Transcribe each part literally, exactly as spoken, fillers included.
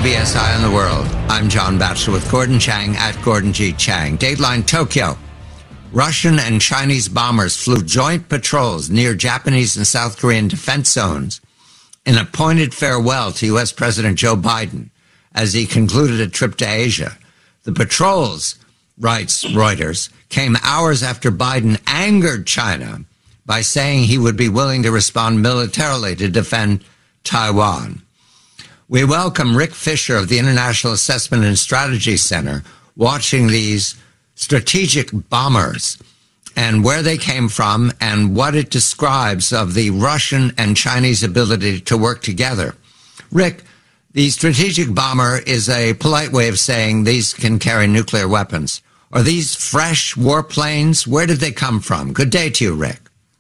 B S Eye on the World. I'm John Batchelor with Gordon Chang at Gordon G. Chang. Dateline Tokyo. Russian and Chinese bombers flew joint patrols near Japanese and South Korean defense zones in a pointed farewell to U S. President Joe Biden as he concluded a trip to Asia. The patrols, writes Reuters, came hours after Biden angered China by saying he would be willing to respond militarily to defend Taiwan. We welcome Rick Fisher of the International Assessment and Strategy Center watching these strategic bombers and where they came from and what it describes of the Russian and Chinese ability to work together. Rick, the strategic bomber is a polite way of saying these can carry nuclear weapons. Are these fresh warplanes? Where did they come from? Good day to you, Rick.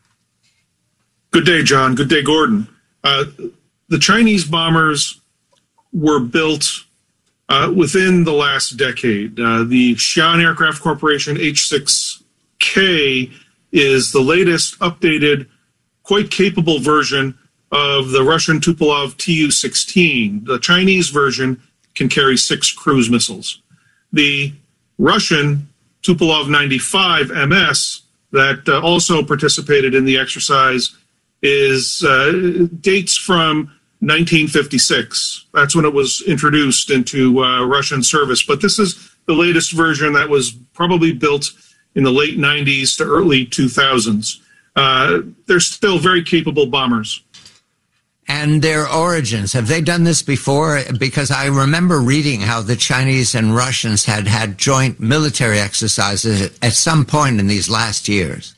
Good day, John. Good day, Gordon. Uh, the Chinese bombers were built uh, within the last decade. Uh, the Xi'an Aircraft Corporation H six K is the latest updated, quite capable version of the Russian Tupolev T U sixteen. The Chinese version can carry six cruise missiles. The Russian Tupolev ninety-five M S that uh, also participated in the exercise is uh, dates from nineteen fifty-six. That's when it was introduced into uh, Russian service. But this is the latest version that was probably built in the late nineties to early two thousands. Uh, they're still very capable bombers. And their origins, have they done this before? Because I remember reading how the Chinese and Russians had had joint military exercises at some point in these last years.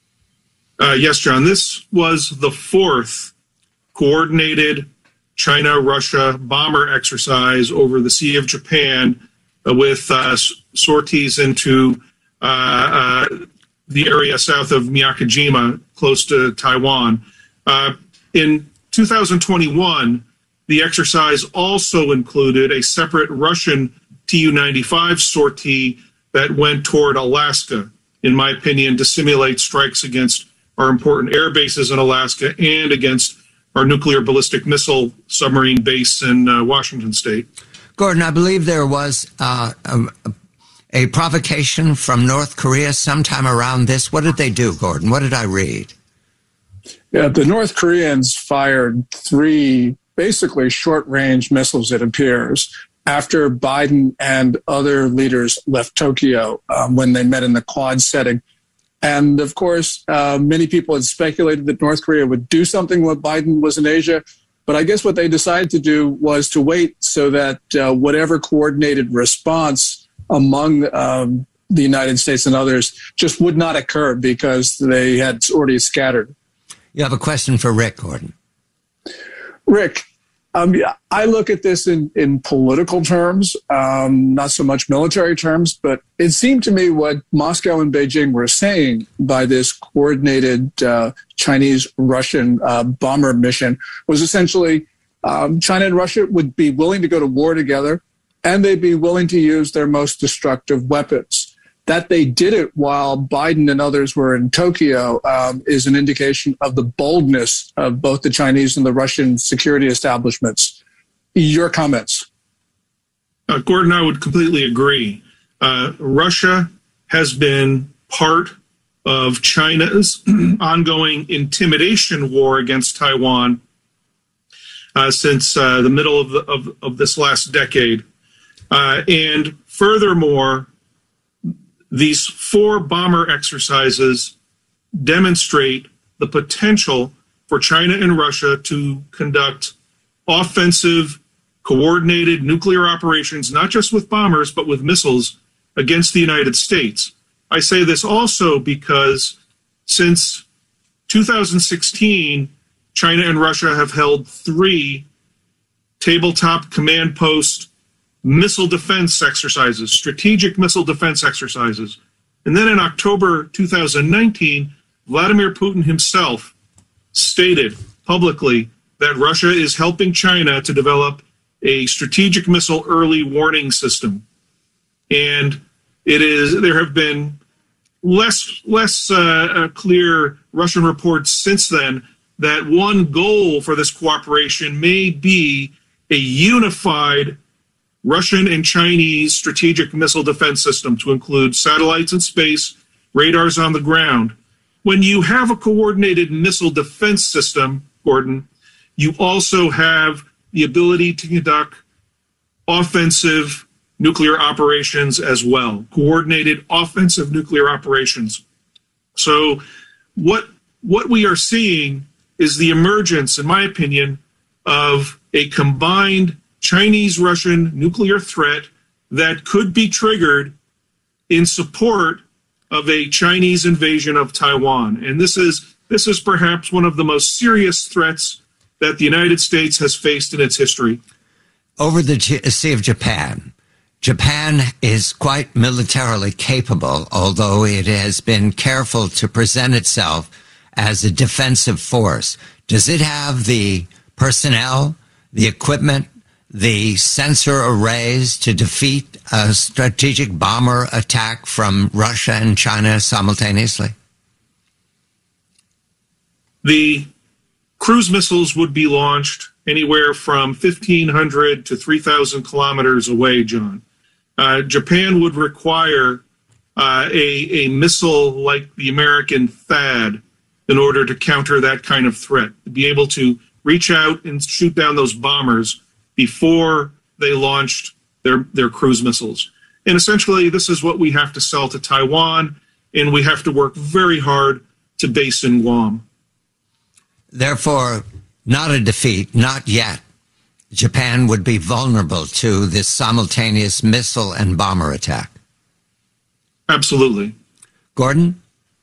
Uh, yes, John. This was the fourth coordinated China-Russia bomber exercise over the Sea of Japan uh, with uh, sorties into uh, uh, the area south of Miyakojima, close to Taiwan. Uh, in two thousand twenty-one, the exercise also included a separate Russian T U ninety-five sortie that went toward Alaska, in my opinion, to simulate strikes against our important air bases in Alaska and against our nuclear ballistic missile submarine base in uh, Washington State. Gordon, I believe there was uh, a, a provocation from North Korea sometime around this. What did they do, Gordon? What did I read? Yeah, the North Koreans fired three basically short-range missiles, it appears, after Biden and other leaders left Tokyo um, when they met in the Quad setting. And, of course, uh, many people had speculated that North Korea would do something when Biden was in Asia. But I guess what they decided to do was to wait so that uh, whatever coordinated response among um, the United States and others just would not occur because they had already scattered. You have a question for Rick, Gordon. Rick, um, I look at this in, in political terms, um, not so much military terms, but it seemed to me what Moscow and Beijing were saying by this coordinated uh, Chinese-Russian uh, bomber mission was essentially um, China and Russia would be willing to go to war together, and they'd be willing to use their most destructive weapons. That they did it while Biden and others were in Tokyo um, is an indication of the boldness of both the Chinese and the Russian security establishments. Your comments? Uh, Gordon, I would completely agree. Uh, Russia has been part of China's ongoing intimidation war against Taiwan uh, since uh, the middle of, the, of, of this last decade. Uh, and furthermore, these four bomber exercises demonstrate the potential for China and Russia to conduct offensive, coordinated nuclear operations, not just with bombers, but with missiles against the United States. I say this also because since two thousand sixteen, China and Russia have held three tabletop command post missile defense exercises, strategic missile defense exercises. And then in October two thousand nineteen, Vladimir Putin himself stated publicly that Russia is helping China to develop a strategic missile early warning system. And it is there have been less, less uh, clear Russian reports since then that one goal for this cooperation may be a unified Russian and Chinese strategic missile defense system to include satellites in space, radars on the ground. When you have a coordinated missile defense system, Gordon, you also have the ability to conduct offensive nuclear operations as well, coordinated offensive nuclear operations. So what what we are seeing is the emergence, in my opinion, of a combined Chinese-Russian nuclear threat that could be triggered in support of a Chinese invasion of Taiwan. And this is this is perhaps one of the most serious threats that the United States has faced in its history. Over the Sea of Japan, Japan is quite militarily capable, although it has been careful to present itself as a defensive force. Does it have the personnel, the equipment, the sensor arrays to defeat a strategic bomber attack from Russia and China simultaneously? The cruise missiles would be launched anywhere from fifteen hundred to three thousand kilometers away, John. Uh, Japan would require uh, a, a missile like the American THAAD in order to counter that kind of threat, to be able to reach out and shoot down those bombers before they launched their, their cruise missiles. And essentially, this is what we have to sell to Taiwan, and we have to work very hard to base in Guam. Therefore, not a defeat, not yet. Japan would be vulnerable to this simultaneous missile and bomber attack. Absolutely. Gordon?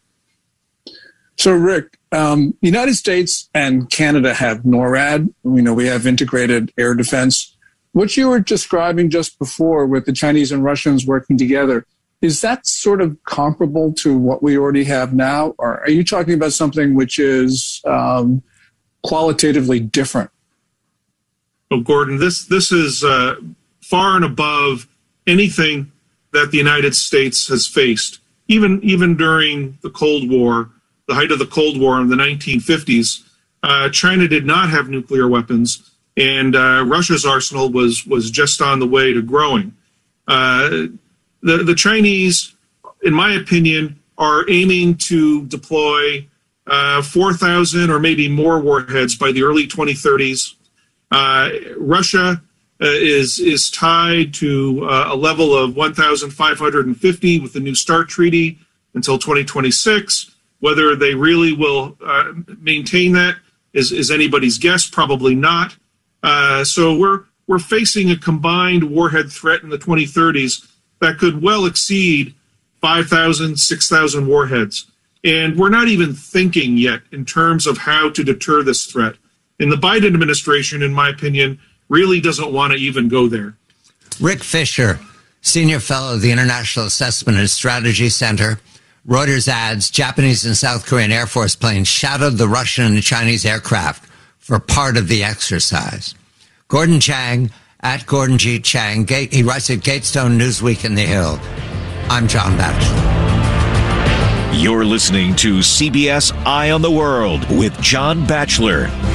So, Rick, um, United States and Canada have NORAD. We know we have integrated air defense. What you were describing just before with the Chinese and Russians working together, is that sort of comparable to what we already have now? Or are you talking about something which is um, qualitatively different? Oh, Gordon, this this is uh, far and above anything that the United States has faced. Even even during the Cold War, the height of the Cold War in the nineteen fifties, uh, China did not have nuclear weapons, and uh, Russia's arsenal was was just on the way to growing. Uh, the the Chinese, in my opinion, are aiming to deploy uh, four thousand or maybe more warheads by the early twenty thirties. Uh, Russia uh, is is tied to uh, a level of one thousand five hundred fifty with the New START treaty until twenty twenty-six. Whether they really will uh, maintain that is, is anybody's guess. Probably not. Uh, so we're we're facing a combined warhead threat in the twenty thirties that could well exceed five thousand, six thousand warheads. And we're not even thinking yet in terms of how to deter this threat. And the Biden administration, in my opinion, really doesn't want to even go there. Rick Fisher, Senior Fellow of the International Assessment and Strategy Center. Reuters adds Japanese and South Korean Air Force planes shadowed the Russian and Chinese aircraft for part of the exercise. Gordon Chang, at Gordon G. Chang. He writes at Gatestone Newsweek in the Hill. I'm John Batchelor. You're listening to C B S Eye on the World with John Batchelor.